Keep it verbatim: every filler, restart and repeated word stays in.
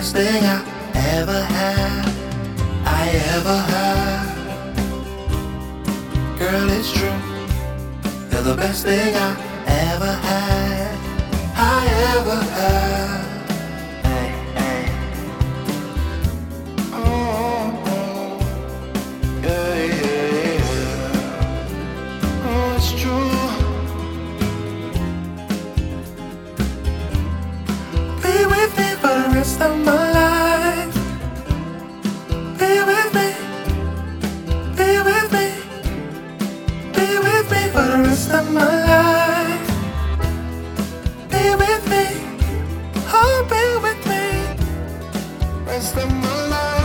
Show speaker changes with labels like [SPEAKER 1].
[SPEAKER 1] best thing I ever had, I ever had. Girl, it's true. You're the best thing I ever had, I ever had. Hey, hey. Oh, oh. Yeah, yeah, yeah. Oh, it's true. Be with me for the rest of my life. Be with me. Be with me. Be with me for the rest of my life. Be with me. Oh, be with me. Rest of my life.